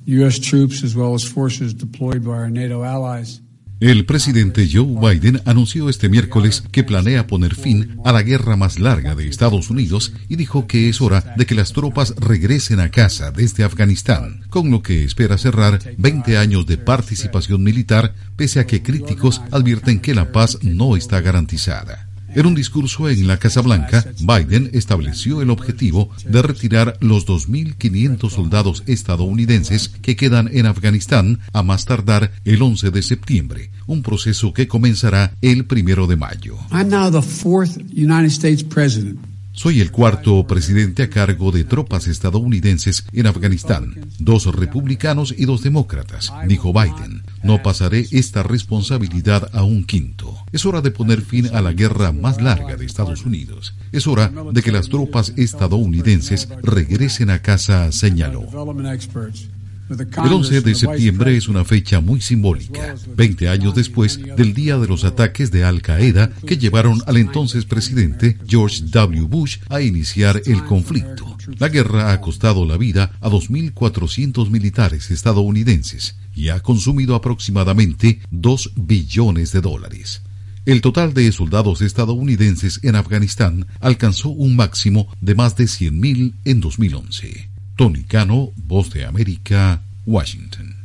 U.S. troops as well as forces deployed by our NATO allies. El presidente Joe Biden anunció este miércoles que planea poner fin a la guerra más larga de Estados Unidos y dijo que es hora de que las tropas regresen a casa desde Afganistán, con lo que espera cerrar 20 años de participación militar, pese a que críticos advierten que la paz no está garantizada. En un discurso en la Casa Blanca, Biden estableció el objetivo de retirar los 2.500 soldados estadounidenses que quedan en Afganistán a más tardar el 11 de septiembre, un proceso que comenzará el 1 de mayo. I'm now the fourth United States president. Soy el cuarto presidente a cargo de tropas estadounidenses en Afganistán, 2 republicanos y 2 demócratas, dijo Biden. No pasaré esta responsabilidad a un quinto. Es hora de poner fin a la guerra más larga de Estados Unidos. Es hora de que las tropas estadounidenses regresen a casa, señaló. El 11 de septiembre es una fecha muy simbólica, 20 años después del día de los ataques de Al-Qaeda que llevaron al entonces presidente George W. Bush a iniciar el conflicto. La guerra ha costado la vida a 2.400 militares estadounidenses y ha consumido aproximadamente $2 billones. El total de soldados estadounidenses en Afganistán alcanzó un máximo de más de 100.000 en 2011. Tony Cano, Voz de América, Washington.